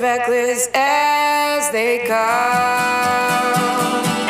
reckless as they come.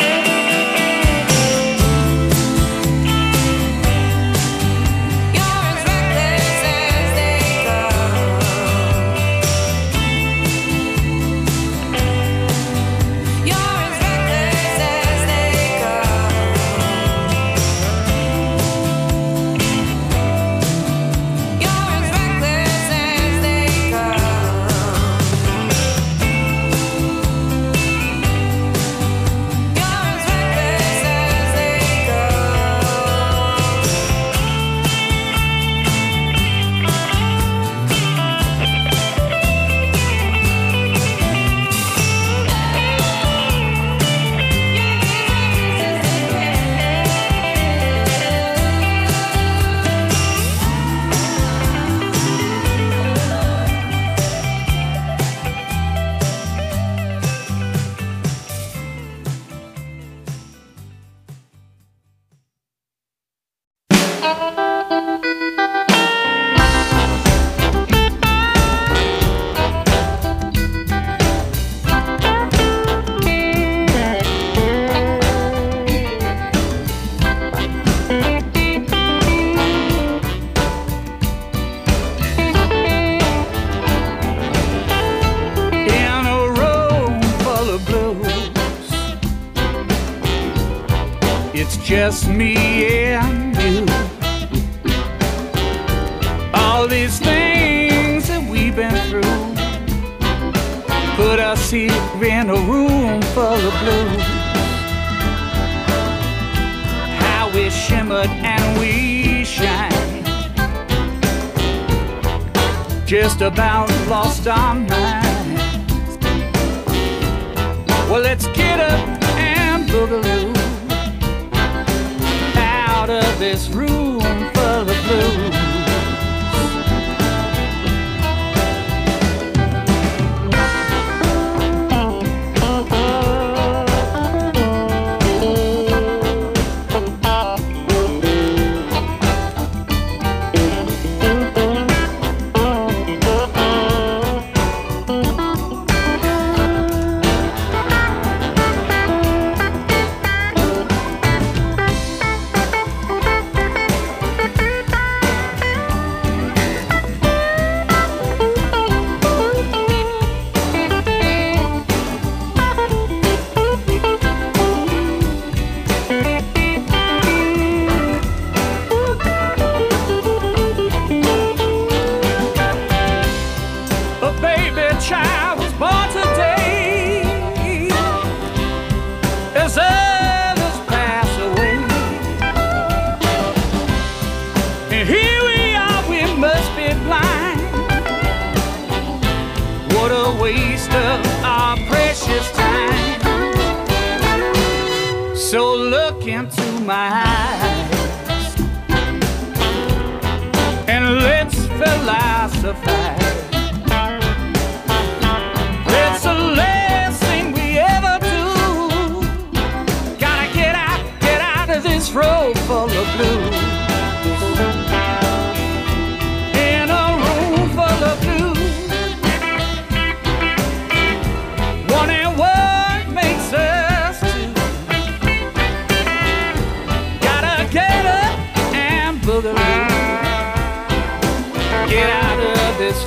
Just me and you. All these things that we've been through put us here in a room full of blues. How we shimmered and we shine, just about lost our minds. Well, let's get up and boogaloo out of this room full of blues. So look into my eyes and let's philosophize. It's the last thing we ever do. Gotta get out of this road full of blues. In a room full of blues. One and one makes us two. Get up and boogaloo. Get out of this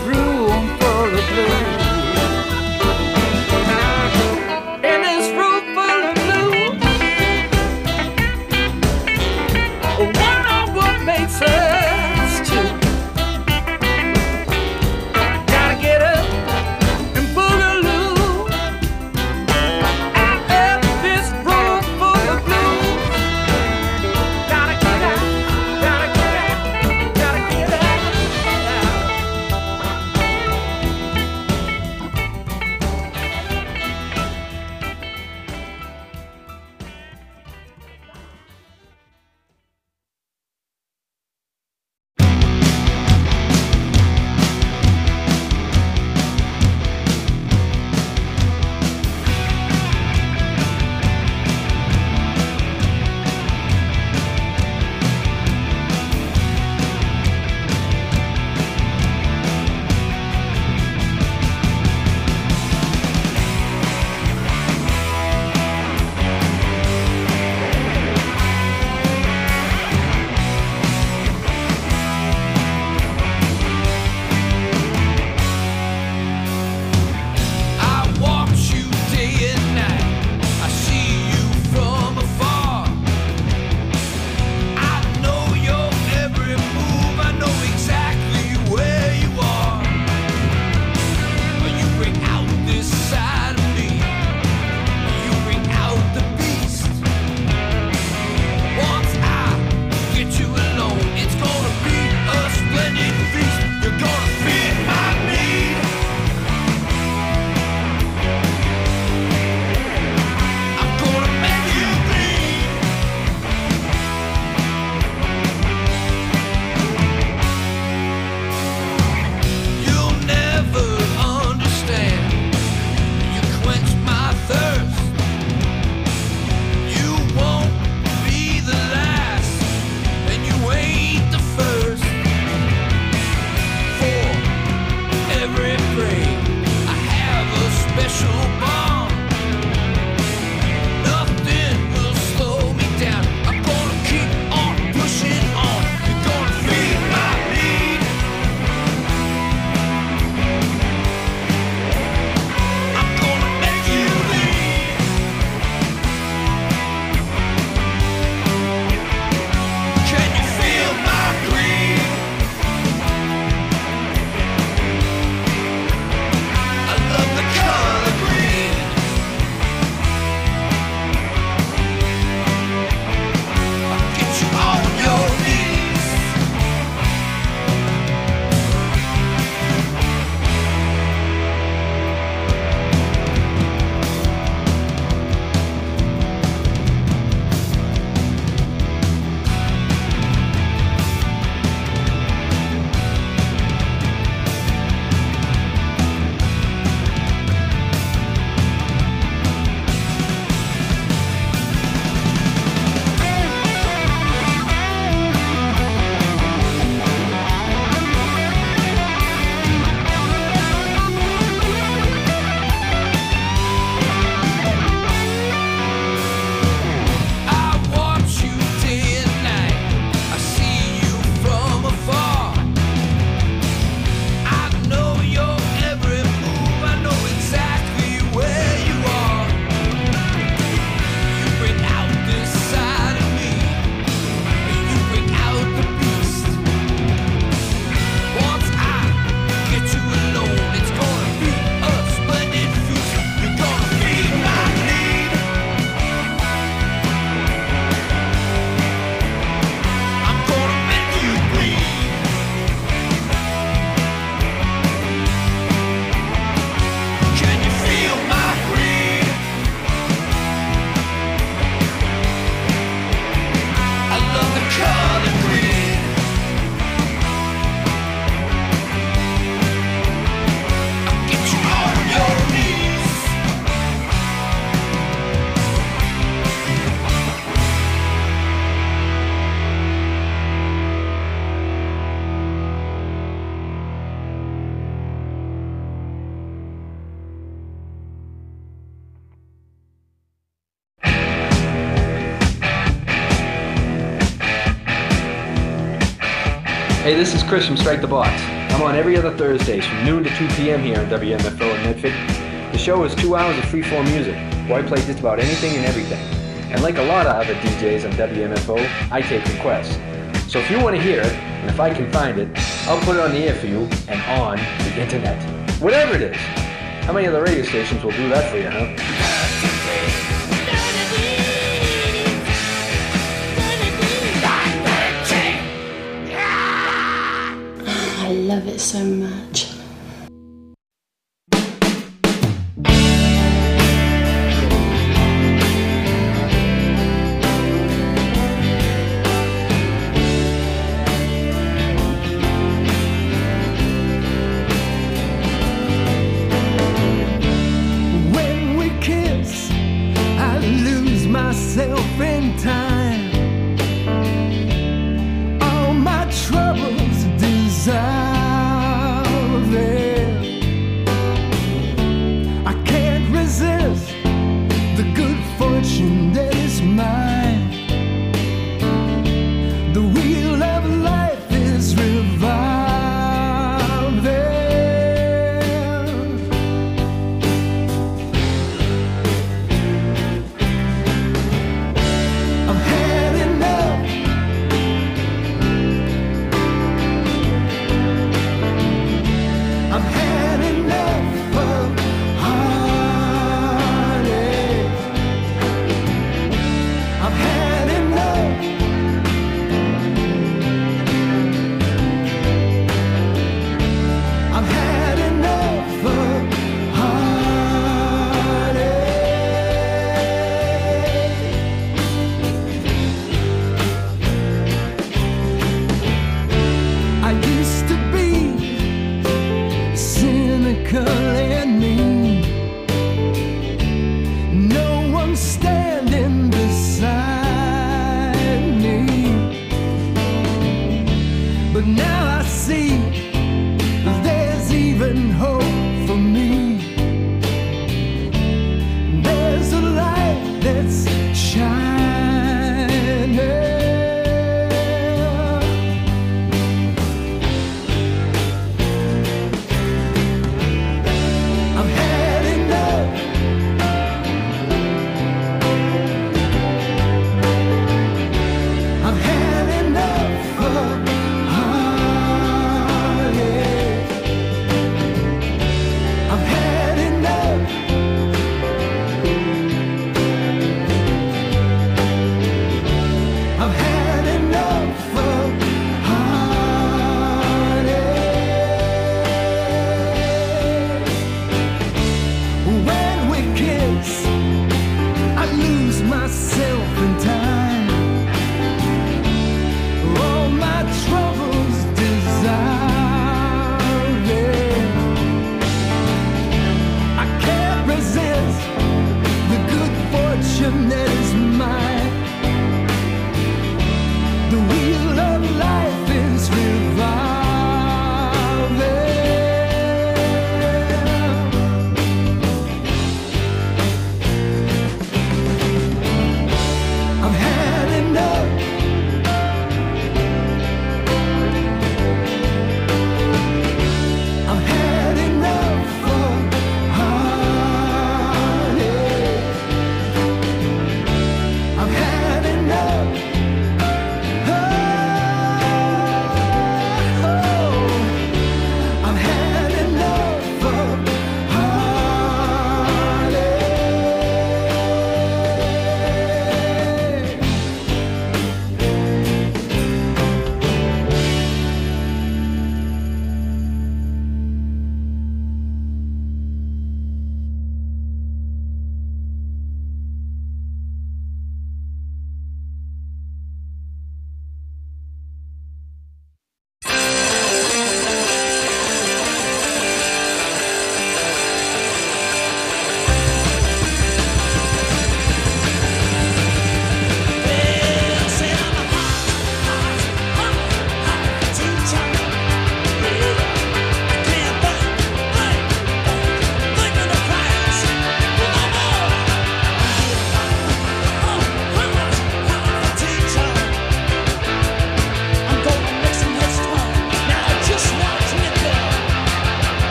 Hey, this is Chris from Strike the Box. I'm on every other Thursdays from noon to 2 p.m. here on WMFO in Medford. The show is 2 hours of free-form music, where I play just about anything and everything. And like a lot of other DJs on WMFO, I take requests. So if you want to hear it, and if I can find it, I'll put it on the air for you and on the internet. Whatever it is. How many other radio stations will do that for you, huh? I love it so much. When we kiss, I lose myself in time. All my troubles dissolve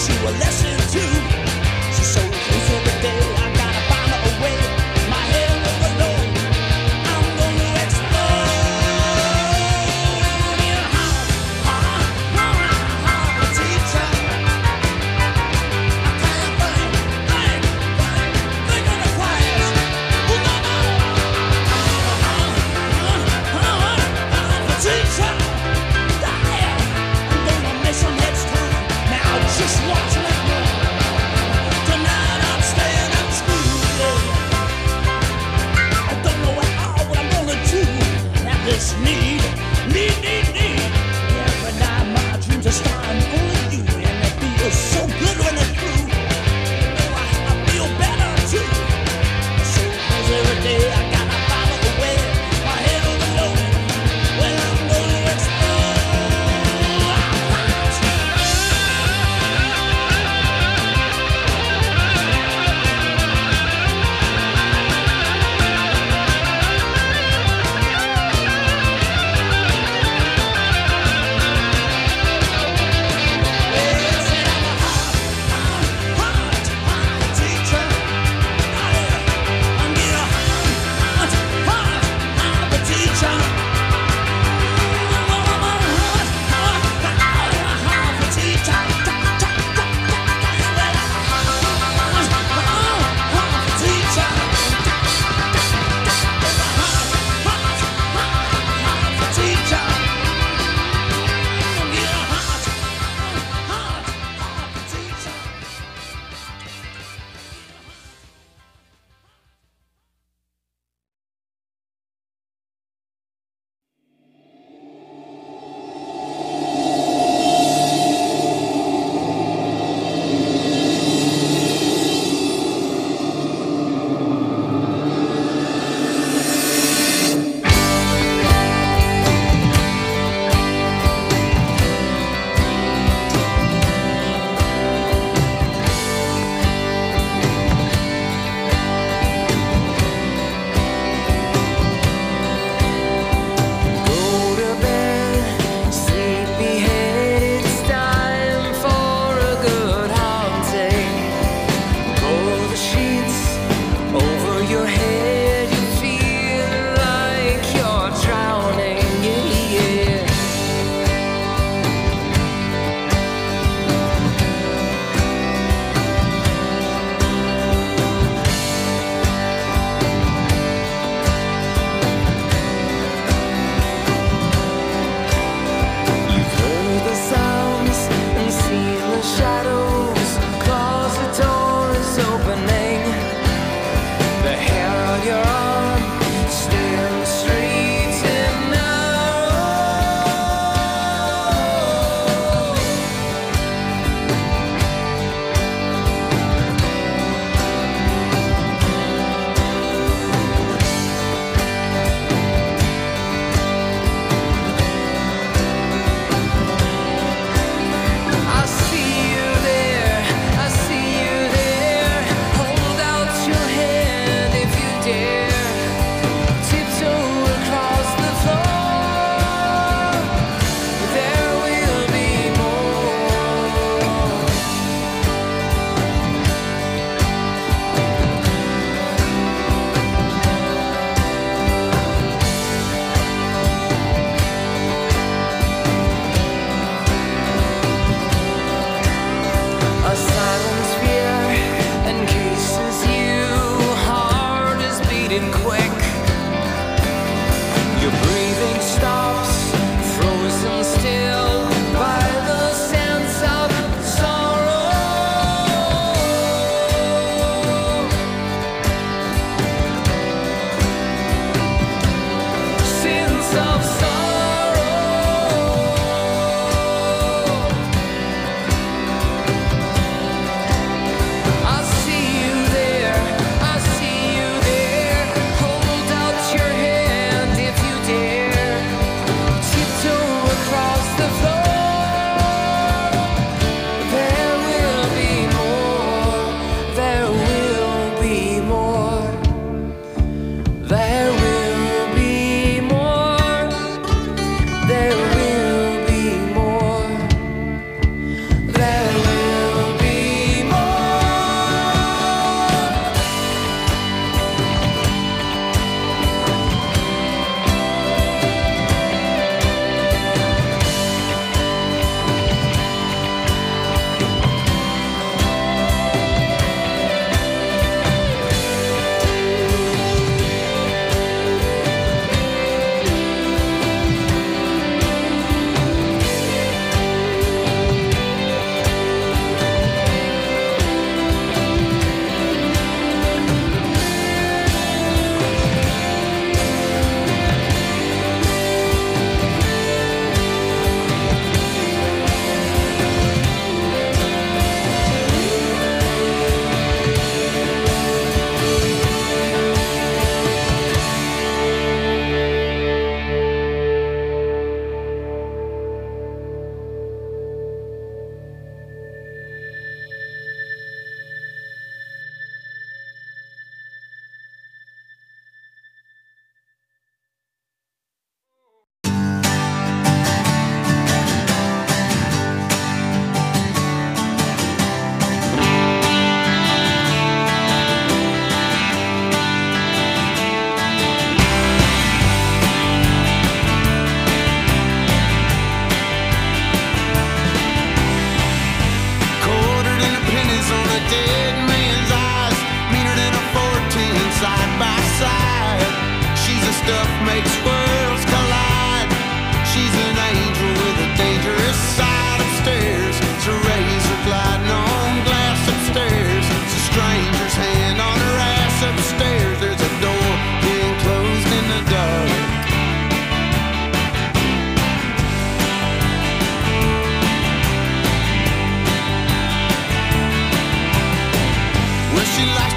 Just watch me.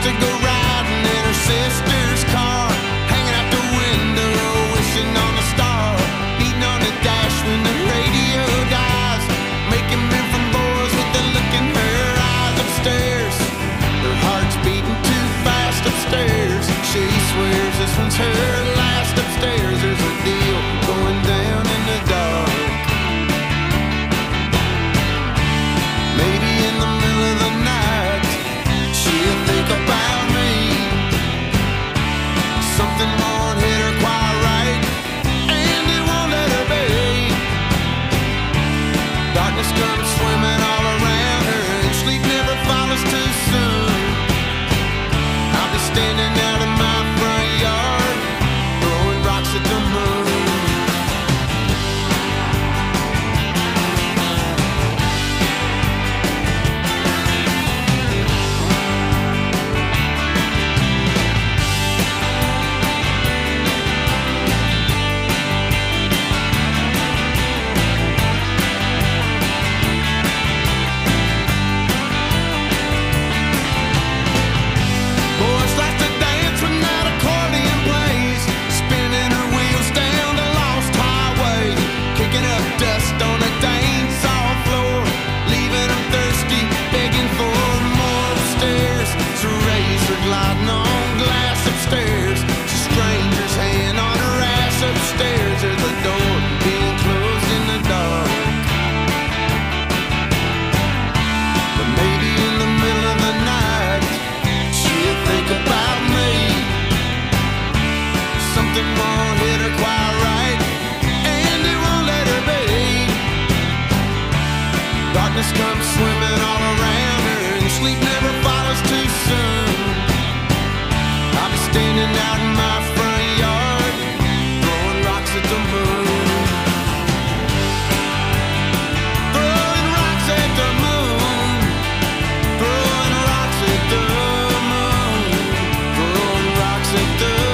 to go riding in her sister's car, hanging out the window, wishing on a star, beating on the dash when the radio dies, making men from boys with the look in her eyes upstairs. Her heart's beating too fast upstairs. She swears this one's her last upstairs. There's a deal going down in the dark. Maybe in the middle of the night she'll think about me. Something won't hit her quite right, and it won't let her be. Darkness comes swimming all around her, and sleep never follows too soon. I'll be standing out in my front yard, throwing rocks at the moon. Boys like to dance when that accordion plays, spinning her wheels down the lost highway, kicking up dust on the dance hall floor, leaving them thirsty, begging for more upstairs. It's a razor gliding on glass upstairs. It's a stranger's hand on her ass upstairs. There's a door being closed in the dark. But maybe in the middle of the night she'll think about me. Something won't hit her quite right, and it won't let her be. Darkness comes swimming all around her, and sleep never follows too soon. I'll be standing out in my front yard, throwing rocks at the moon. Throwing rocks at the moon. Throwing rocks at the moon. Throwing rocks at the moon.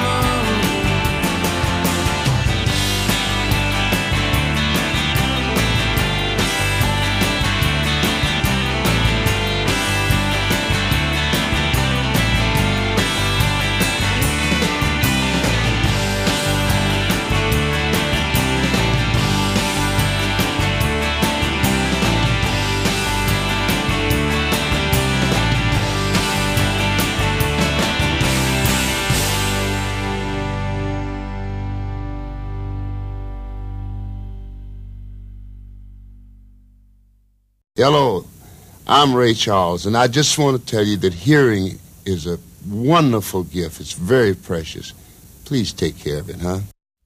Hello, I'm Ray Charles, and I just want to tell you that hearing is a wonderful gift. It's very precious. Please take care of it, huh?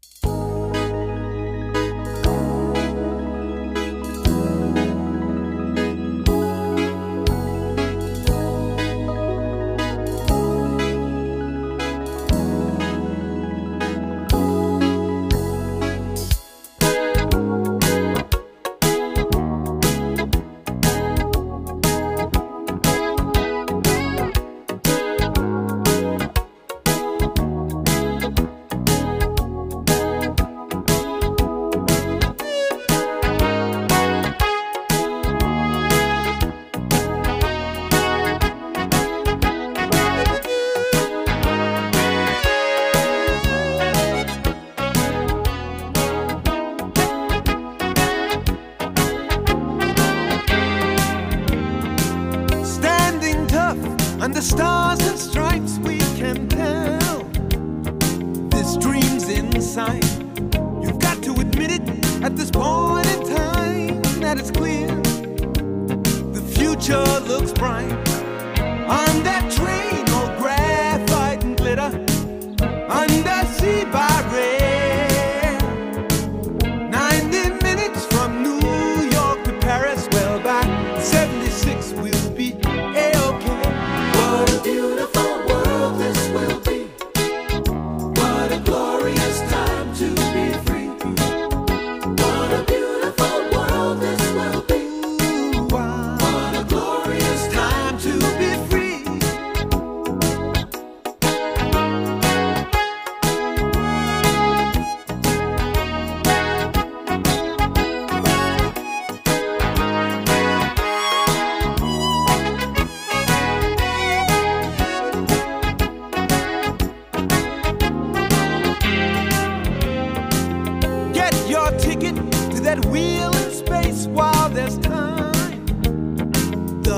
Under stars and stripes we can tell this dream's in sight. You've got to admit it at this point in time that it's clear the future looks bright. On that train, all graphite and glitter, undersea by rail, 90 minutes from New York to Paris. Well, by 76 we'll be A-OK. What a beautiful world this will be. What a glorious time to be free. What a beautiful world this will be. What a glorious time to be free.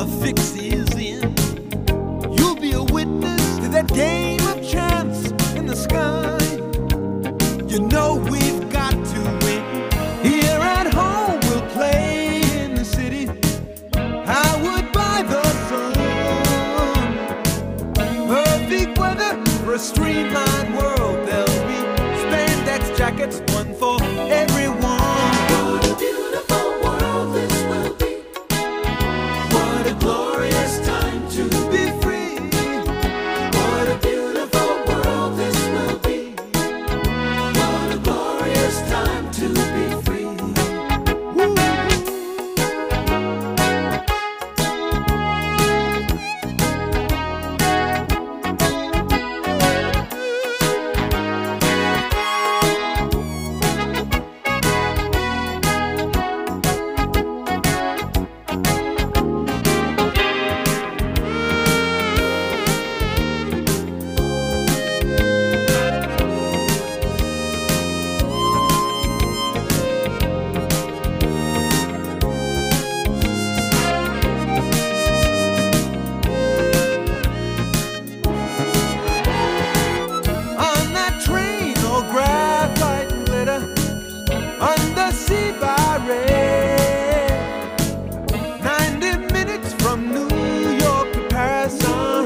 the fix is in. You'll be a witness to that game of chance in the sky. You know we've got to win. Here at home we'll play in the city. I would buy the sun. Perfect weather for a streamlined world. There'll be spandex jackets, one for everyone. What a beautiful world this will be. What a glorious time to be free. What a beautiful world this will be. What a glorious time to be free. Woo. On that train, all graphite and glitter, undersea by rail. 90 minutes from New York to Paris.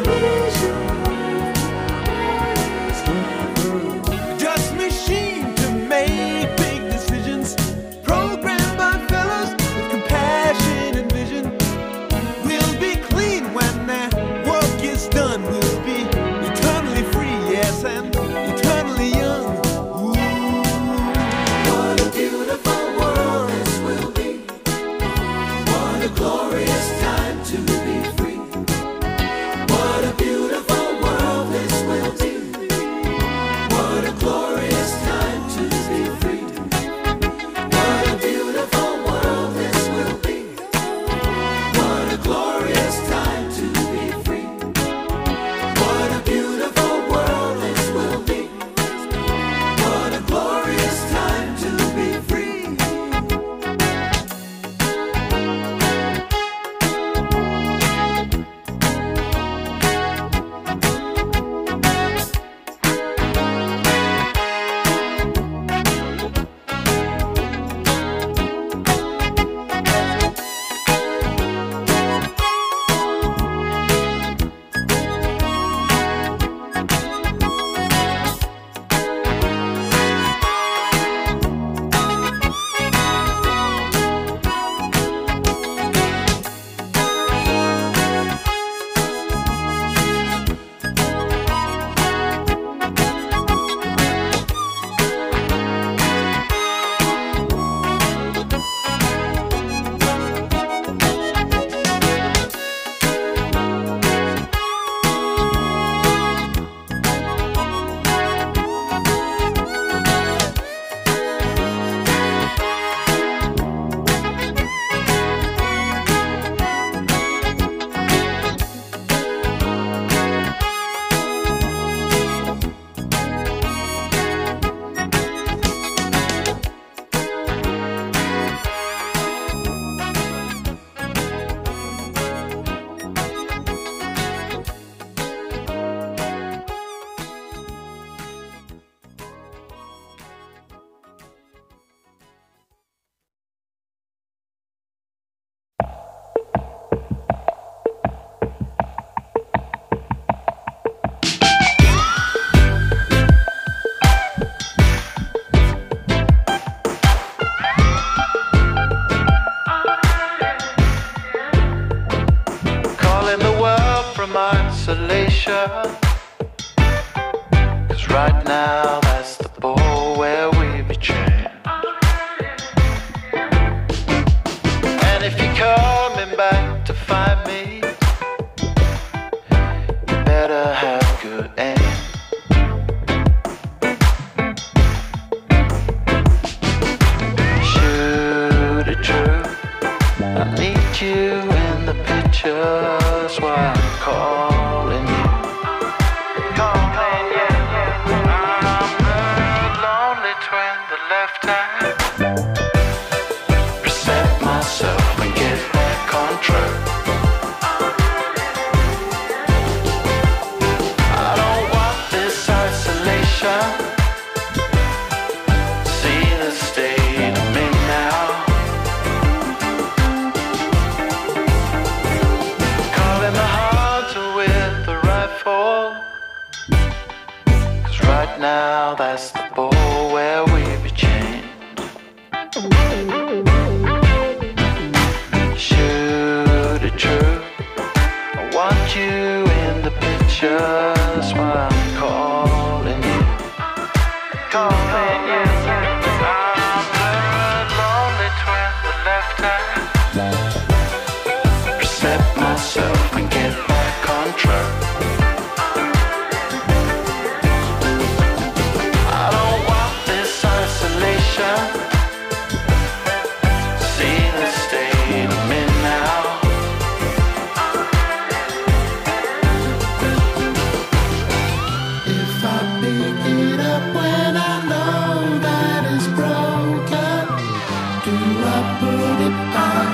Just machine to make big decisions, programmed by fellows with compassion and vision. We'll be clean when their work is done. We'll be eternally free, yes, and eternally young. Ooh. What a beautiful world this will be. What a glorious time to be free. What a beautiful world this will be. What a glorious time to be free. What a beautiful world this will be. What a glorious time to be free. What a beautiful world this will be. What a glorious time to be free. Calling the world from isolation. 'Cause right now that's the ball where we retreat. And if you're coming back to find me, you better have good aim. Shoot it true. I need you in the pictures while I'm calling you. Calling you. I'm the lonely twin that left hand. Reset myself and get back on track. right now, that's the ball where we be chained. Shoot it true, I want you in the picture, that's why I'm calling you. Calling you. I'm the lonely twin that left her. Reset myself and get back on track. I don't want this isolation. See the state I'm in now. If I pick it up when I know that it's broken, do I put it back?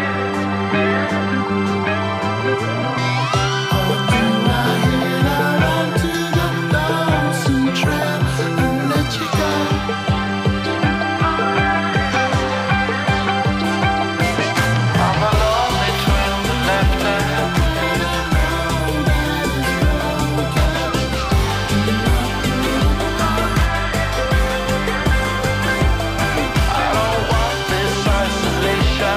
Or do I head out onto the lonesome trail and let you go? I'm a lonely twin that left her. I don't want this isolation.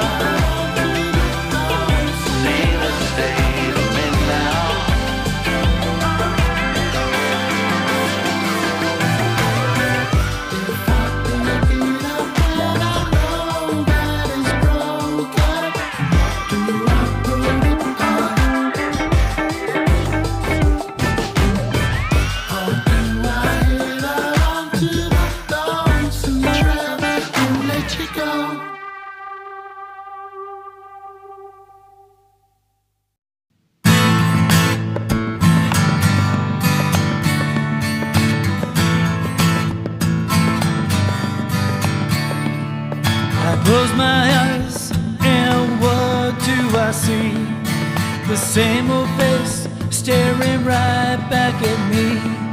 See the state I'm in now. I close my eyes and what do I see? The same old face staring right back at me.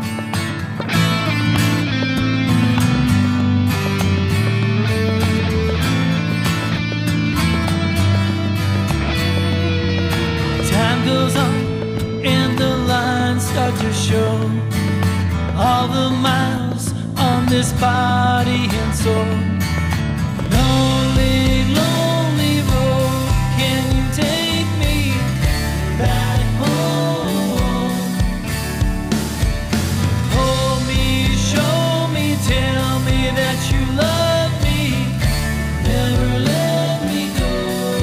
Time goes on and the lines start to show all the miles on this body and soul. Lonely, lonely road, can you take me back home? Hold me, show me, tell me that you love me, never let me go.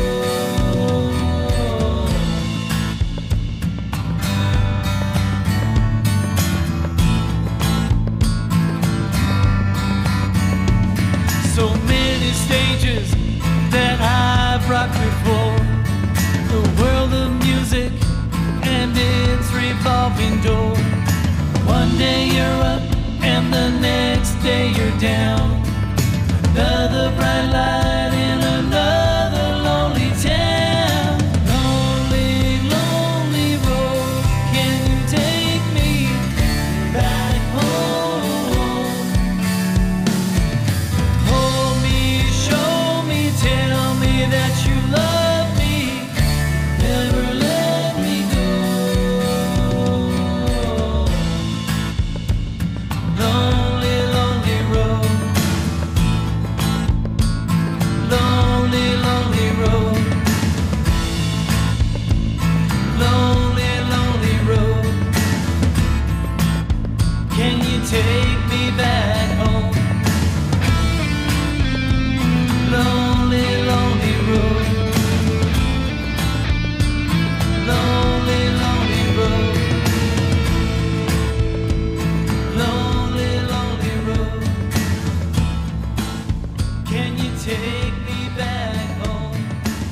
So many stages that I've rocked before, the world of music and its revolving door. One day you're up and the next day you're down. Another bright light in another lonely town. Lonely, lonely road, can you take me back home? Hold me, show me, tell me that you love me, never let me go. Lonely, lonely road. Lonely, lonely road. Lonely, lonely road. Can you take me back home? Lonely, lonely road. Lonely, lonely road. Lonely, lonely road. Can you take me back home?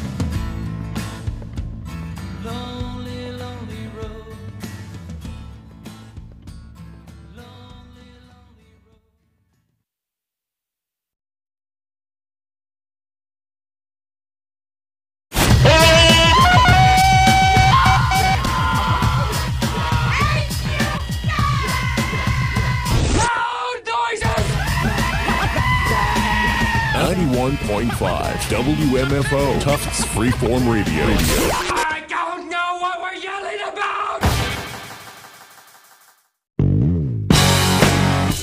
Lonely, lonely road. Lonely, lonely road. Loud noises! 91.5 WMFO Tufts Freeform Radio. I don't know what we're yelling about!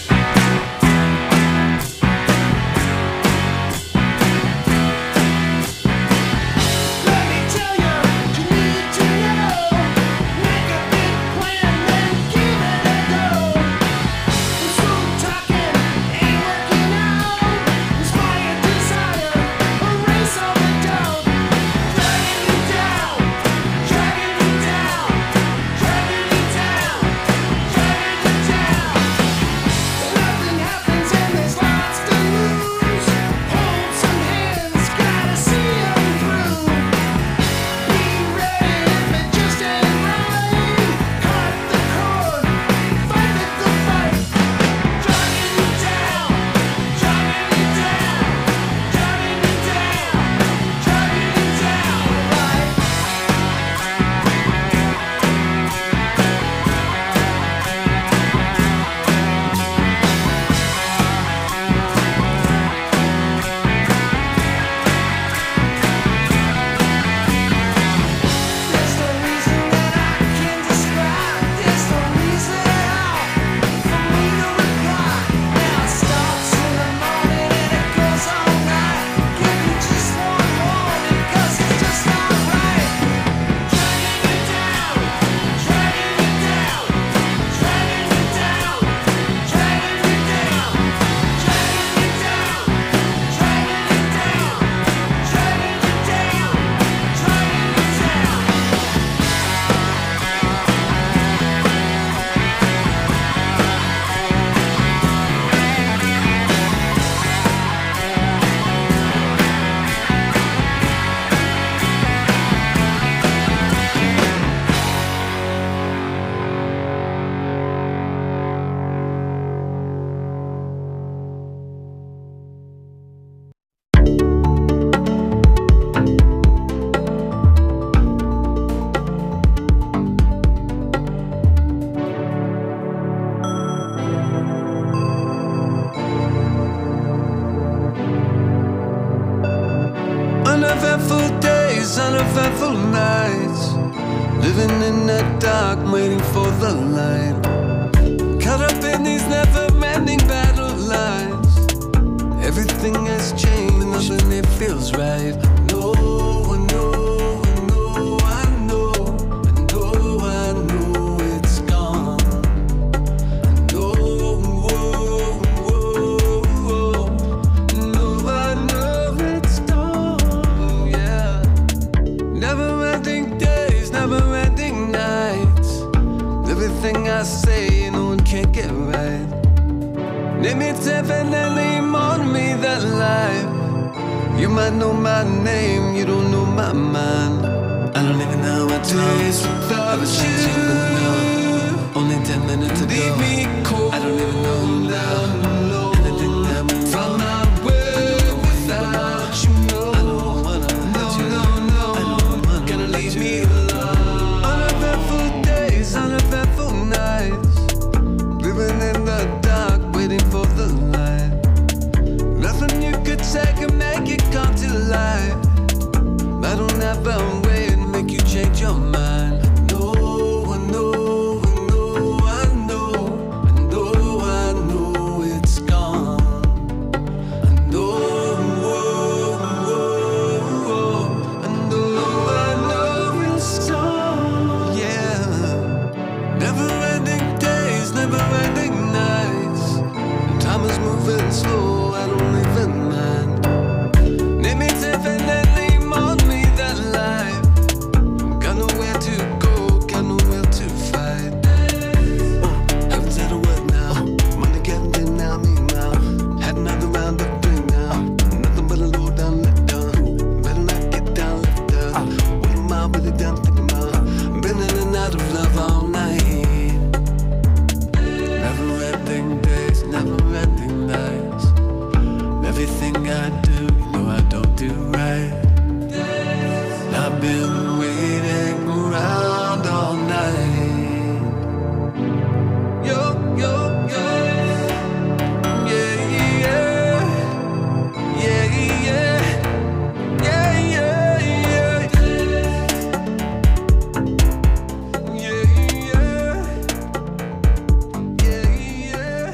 dark, waiting for the light. Caught up in these never-ending battle lines. Everything has changed, nothing it feels right. No, no, no, I know, I know, I know it's gone. I know, whoa, whoa, whoa. No, I know it's gone, yeah. Never-ending days, never-ending nights. Everything I say, no one can get right. Name it definitely more to me that life. You might know my name, you don't know my mind. I don't even know what days without you. Only 10 minutes ago. Leave me cold. I don't even know you now. Anything that moves on my way without you. No, I don't wanna hurt you. No, no, no. Gonna leave me alone. Uneventful days, uneventful nights. Living in the dark, waiting for the light. Nothing you could say can make it come to life. I don't have a way to make you change your mind. No, I know, I know, I know, I know, I know it's gone. I know, whoa, whoa, whoa. I know it's gone. Yeah, never-ending days, never-ending nights. Time is moving slow, I don't even mind. Name it definitely more to me that life. Got nowhere to go, got nowhere to fight. Haven't said a word now. Money getting in now, me now. Had another round of three now. Nothing but a low down, let down. Better not get down, left down. What am I really down thinking about? Been in and out of love all night. Never-ending days, never-ending nights. Everything I do, you know I don't do right. I've been waiting around all night. Yo, yo, yo. Yeah, yeah. Yeah, yeah. Yeah, yeah, yeah. Yeah, yeah. Yeah, yeah.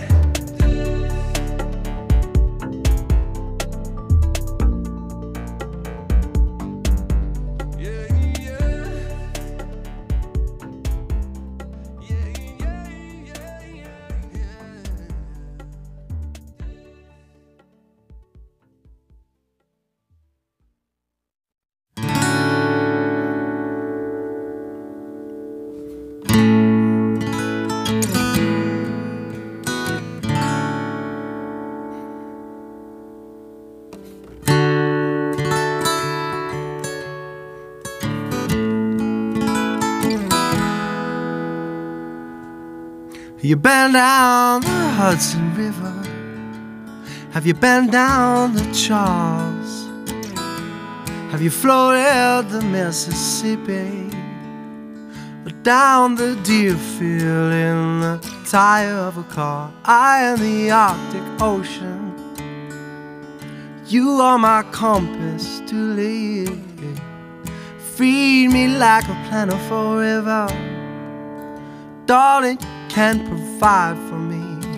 You been down the Hudson River? Have you been down the Charles? Have you floated the Mississippi? Or down the Deerfield in the tire of a car? I am the Arctic Ocean. You are my compass to live. Feed me like a plentiful river. Darling, can provide for me.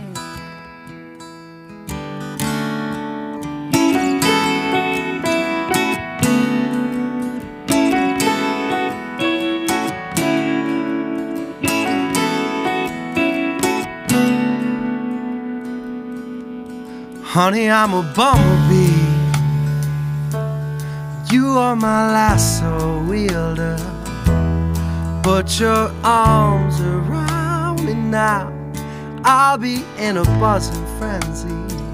Honey, I'm a bumblebee. You are my lasso wielder. Put your arms around me now. I'll be in a buzzing frenzy.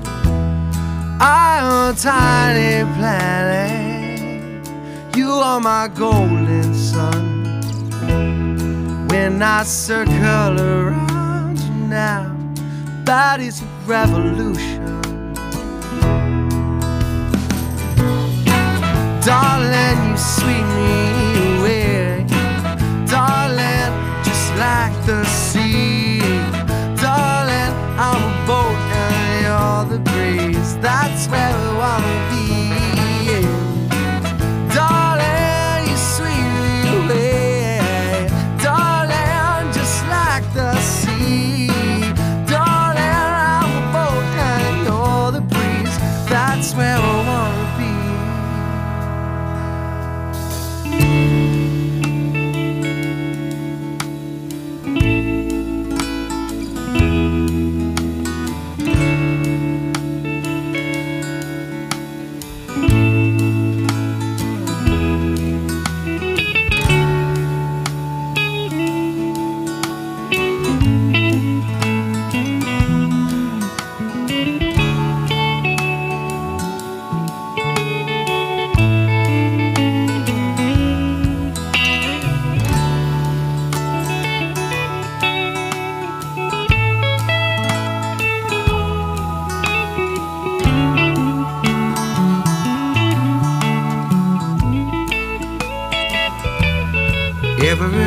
I am a tiny planet. You are my golden sun. When I circle around you now, that is a revolution. Darling, you sweep me away. Darling, just like the sea. Darling, I'm a boat and you're the breeze. That's where we wanna be. Darling, you sweep me away. Darling,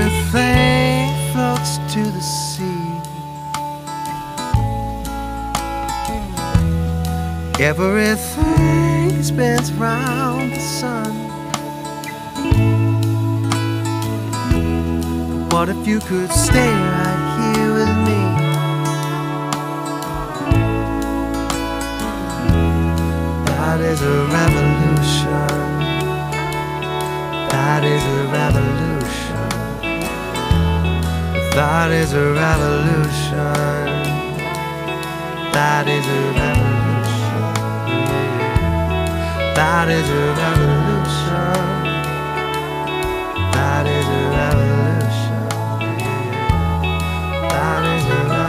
Everything floats to the sea. Everything spins round the sun. What if you could stay right here with me? That is a revolution. That is a revolution. That is a revolution. That is a revolution. That is a revolution. That is a revolution. That is a revolution.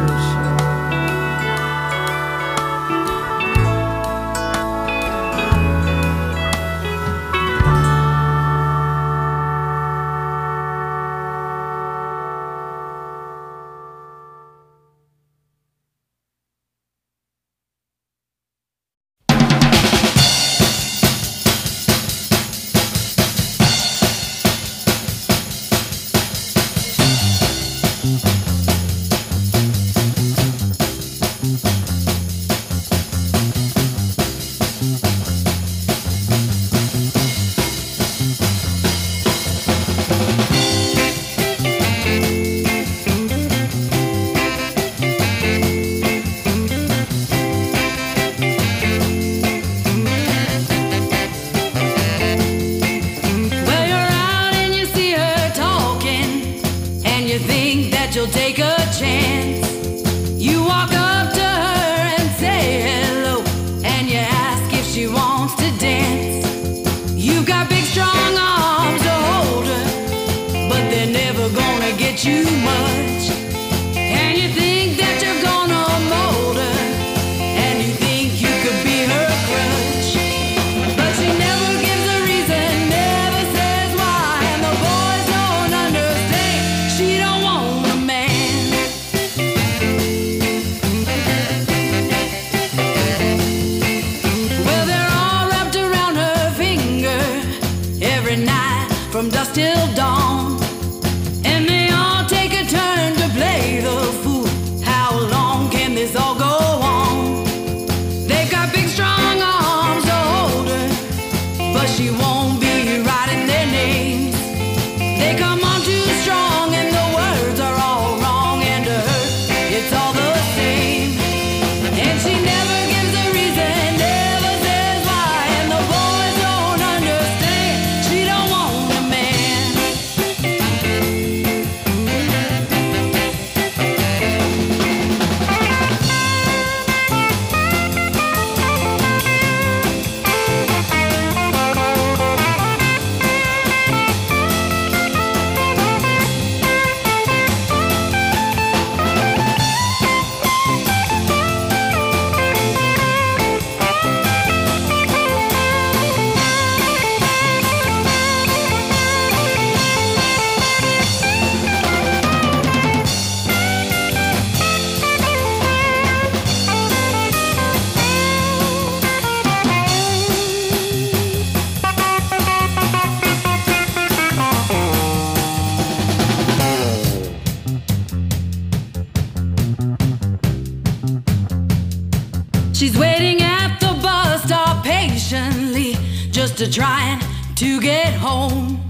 She's waiting at the bus stop patiently, just trying to get home.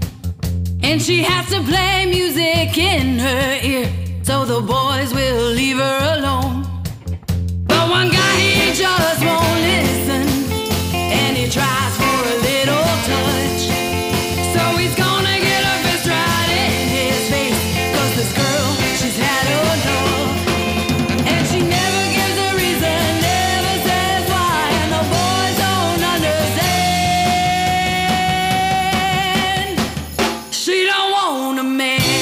And she has to play music in her ear, so the boys will leave her alone. But one guy, he just won't listen, and he tries for a little touch. So he's gonna get a fist right in his face, 'cause this girl, she's had enough. And she never gives a reason, never says why, and the boys don't understand. She don't want a man.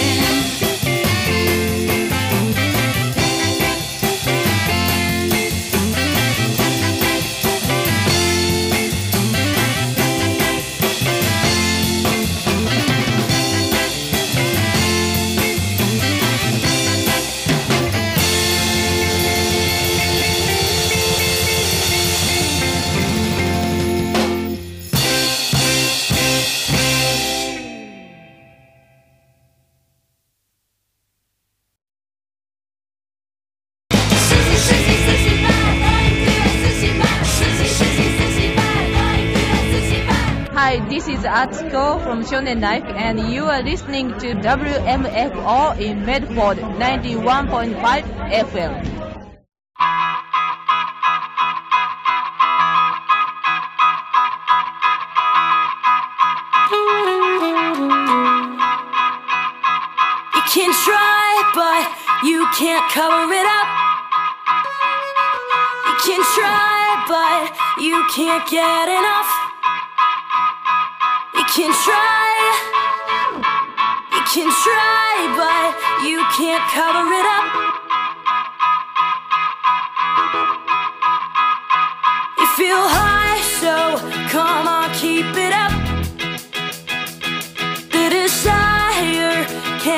Atsuko from Shonen Life, and you are listening to WMFO in Medford 91.5 FM. You can try, but you can't cover it up. You can try, but you can't get enough. You can try, but you can't cover it up. You feel high, so come on, keep it up.